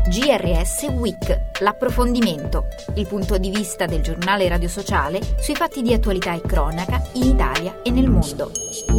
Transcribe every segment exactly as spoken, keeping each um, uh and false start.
G R S Week, l'approfondimento, il punto di vista del giornale radio sociale sui fatti di attualità e cronaca in Italia e nel mondo.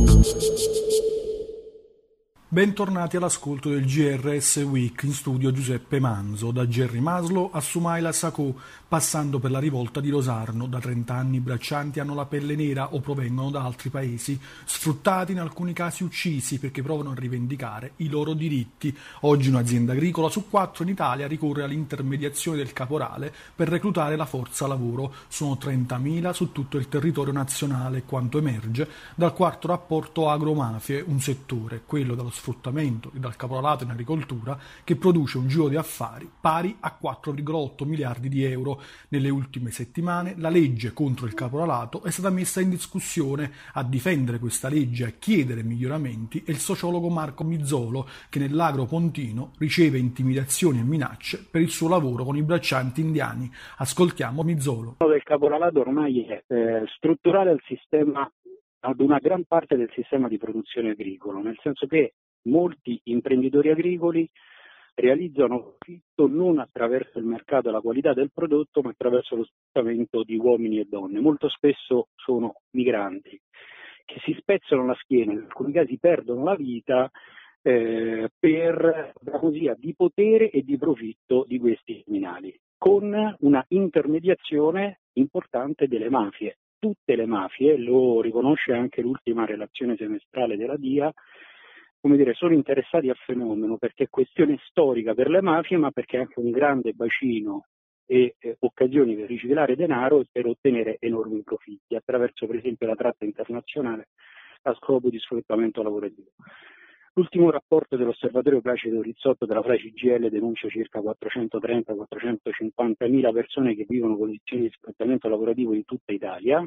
Bentornati all'ascolto del G R S Week, in studio Giuseppe Manzo, da Gerry Maslow a Soumaila Sacco, passando per la rivolta di Rosarno. Da trenta anni i braccianti hanno la pelle nera o provengono da altri paesi, sfruttati, in alcuni casi uccisi perché provano a rivendicare i loro diritti. Oggi un'azienda agricola su quattro in Italia ricorre all'intermediazione del caporale per reclutare la forza lavoro. Sono trentamila su tutto il territorio nazionale, quanto emerge dal quarto rapporto Agromafie, un settore, quello dello sfruttamento e dal caporalato in agricoltura, che produce un giro di affari pari a quattro virgola otto miliardi di euro. Nelle ultime settimane la legge contro il caporalato è stata messa in discussione. A difendere questa legge e a chiedere miglioramenti è il sociologo Marco Mizzolo, che nell'agro pontino riceve intimidazioni e minacce per il suo lavoro con i braccianti indiani. Ascoltiamo Mizzolo. Il caporalato ormai è eh, strutturale al sistema, ad una gran parte del sistema di produzione agricolo, nel senso che molti imprenditori agricoli realizzano profitto non attraverso il mercato e la qualità del prodotto, ma attraverso lo sfruttamento di uomini e donne. Molto spesso sono migranti che si spezzano la schiena, in alcuni casi perdono la vita eh, per la così di potere e di profitto di questi criminali, con una intermediazione importante delle mafie. Tutte le mafie, lo riconosce anche l'ultima relazione semestrale della D I A, come dire, sono interessati al fenomeno perché è questione storica per le mafie, ma perché è anche un grande bacino e eh, occasioni per riciclare denaro e per ottenere enormi profitti attraverso, per esempio, la tratta internazionale a scopo di sfruttamento lavorativo. L'ultimo rapporto dell'osservatorio Placido Rizzotto della F L A C G I L denuncia circa quattrocentotrenta quattrocentocinquantamila persone che vivono condizioni di sfruttamento lavorativo in tutta Italia.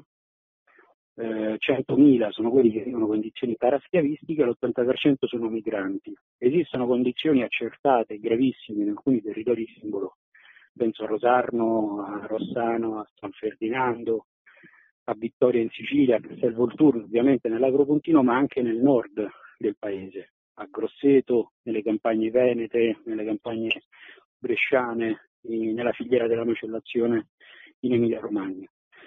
Eh, centomila sono quelli che vivono condizioni paraschiavistiche, l'ottanta per cento sono migranti. Esistono condizioni accertate gravissime in alcuni territori simbolo, penso a Rosarno, a Rossano, a San Ferdinando, a Vittoria in Sicilia, a Castelvolturno, ovviamente nell'Agropontino, ma anche nel nord del paese, a Grosseto, nelle campagne venete, nelle campagne bresciane, in, nella filiera della macellazione in Emilia Romagna,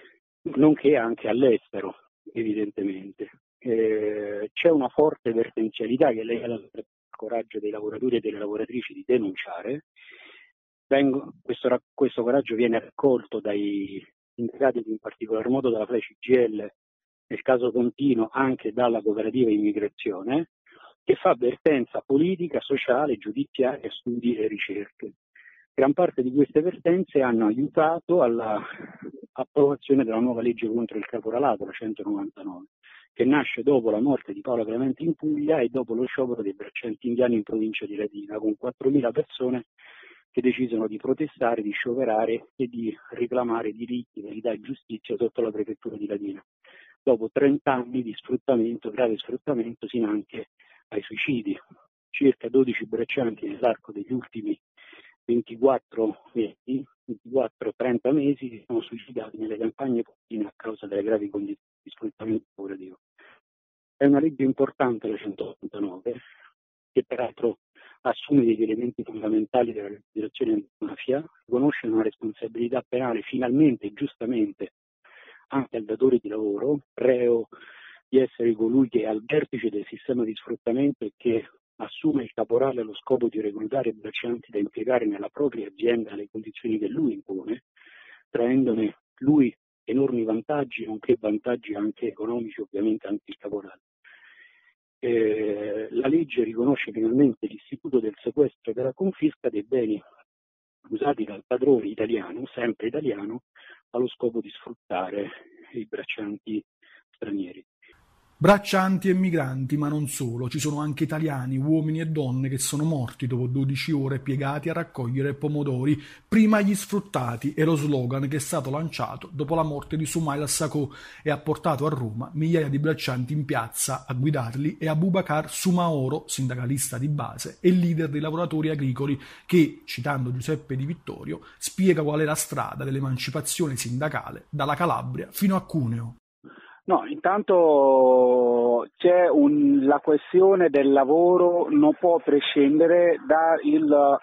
nonché anche all'estero, evidentemente. Eh, c'è una forte vertenzialità che è legata al coraggio dei lavoratori e delle lavoratrici di denunciare. Vengo, questo, questo coraggio viene raccolto dai sindacati, in particolar modo dalla F L A C G I L, nel caso Contino anche dalla cooperativa immigrazione, che fa avvertenza politica, sociale, giudiziaria, studi e ricerche. Gran parte di queste vertenze hanno aiutato all'approvazione della nuova legge contro il caporalato, la centonovantanove, che nasce dopo la morte di Paola Clemente in Puglia e dopo lo sciopero dei braccianti indiani in provincia di Latina, con quattromila persone che decidono di protestare, di scioperare e di reclamare diritti, verità e giustizia sotto la prefettura di Latina. Dopo trenta anni di sfruttamento, grave sfruttamento, sino anche ai suicidi. Circa dodici braccianti nell'arco degli ultimi ventiquattro mesi, ventiquattro trenta mesi si sono suicidati nelle campagne pontine a causa delle gravi condizioni di sfruttamento lavorativo. È una legge importante la centonovantanove, che peraltro assume degli elementi fondamentali della legislazione antimafia, riconosce una responsabilità penale finalmente e giustamente anche al datore di lavoro, reo di essere colui che è al vertice del sistema di sfruttamento e che assume il caporale allo scopo di reclutare braccianti da impiegare nella propria azienda alle condizioni che lui impone, traendone lui enormi vantaggi, nonché vantaggi anche economici, ovviamente anche il caporale. Eh, la legge riconosce finalmente l'istituto del sequestro e della confisca dei beni usati dal padrone italiano, sempre italiano, allo scopo di sfruttare i braccianti stranieri. Braccianti e migranti, ma non solo, ci sono anche italiani, uomini e donne che sono morti dopo dodici ore piegati a raccogliere pomodori. Prima gli sfruttati è lo slogan che è stato lanciato dopo la morte di Soumaila Sacco e ha portato a Roma migliaia di braccianti in piazza. A guidarli è Abubakar Soumaoro, sindacalista di base e leader dei lavoratori agricoli, che, citando Giuseppe Di Vittorio, spiega qual è la strada dell'emancipazione sindacale dalla Calabria fino a Cuneo. No, intanto c'è un, la questione del lavoro non può prescindere dal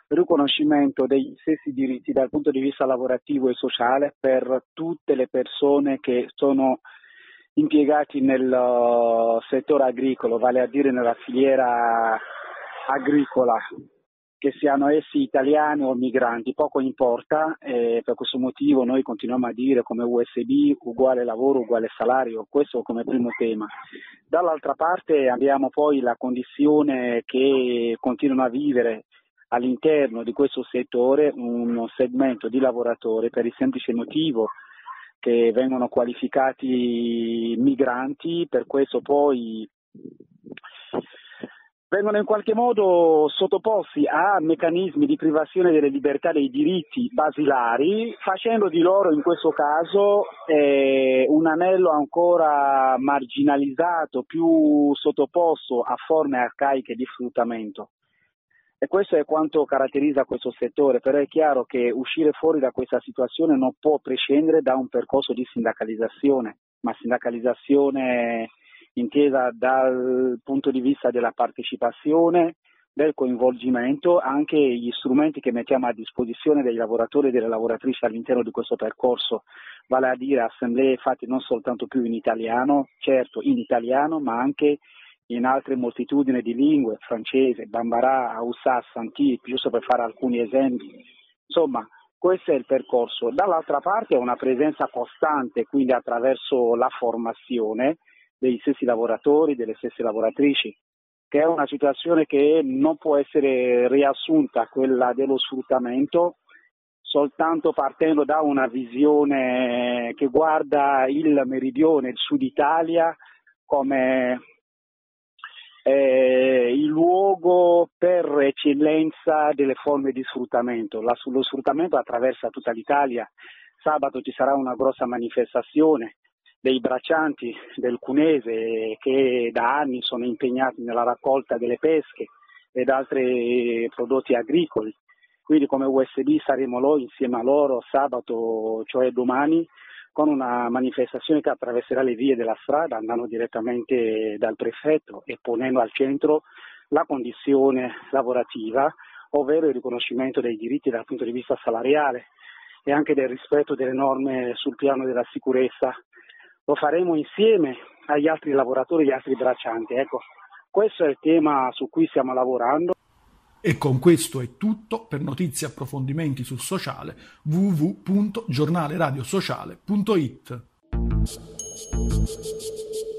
riconoscimento degli stessi diritti dal punto di vista lavorativo e sociale per tutte le persone che sono impiegati nel uh, settore agricolo, vale a dire nella filiera agricola, che siano essi italiani o migranti, poco importa, e per questo motivo noi continuiamo a dire come U S B uguale lavoro, uguale salario, questo come primo tema. Dall'altra parte abbiamo poi la condizione che continuano a vivere all'interno di questo settore un segmento di lavoratori per il semplice motivo che vengono qualificati migranti, per questo poi vengono in qualche modo sottoposti a meccanismi di privazione delle libertà, dei diritti basilari, facendo di loro in questo caso eh, un anello ancora marginalizzato, più sottoposto a forme arcaiche di sfruttamento. E questo è quanto caratterizza questo settore, però è chiaro che uscire fuori da questa situazione non può prescindere da un percorso di sindacalizzazione, ma sindacalizzazione intesa dal punto di vista della partecipazione, del coinvolgimento, anche gli strumenti che mettiamo a disposizione dei lavoratori e delle lavoratrici all'interno di questo percorso, vale a dire assemblee fatte non soltanto più in italiano, certo in italiano, ma anche in altre moltitudini di lingue, francese, bambara, hausa, santi, giusto per fare alcuni esempi. Insomma, questo è il percorso. Dall'altra parte è una presenza costante, quindi attraverso la formazione degli stessi lavoratori, delle stesse lavoratrici, che è una situazione che non può essere riassunta, quella dello sfruttamento, soltanto partendo da una visione che guarda il meridione, il sud Italia, come eh, il luogo per eccellenza delle forme di sfruttamento. La, lo sfruttamento attraversa tutta l'Italia. Sabato ci sarà una grossa manifestazione dei braccianti del Cunese che da anni sono impegnati nella raccolta delle pesche ed altri prodotti agricoli. Quindi come U S B saremo noi insieme a loro sabato, cioè domani, con una manifestazione che attraverserà le vie della strada andando direttamente dal prefetto e ponendo al centro la condizione lavorativa, ovvero il riconoscimento dei diritti dal punto di vista salariale e anche del rispetto delle norme sul piano della sicurezza. Lo faremo insieme agli altri lavoratori, agli altri braccianti. Ecco, questo è il tema su cui stiamo lavorando. E con questo è tutto. Per notizie e approfondimenti sul sociale w w w punto giornale radio sociale punto it.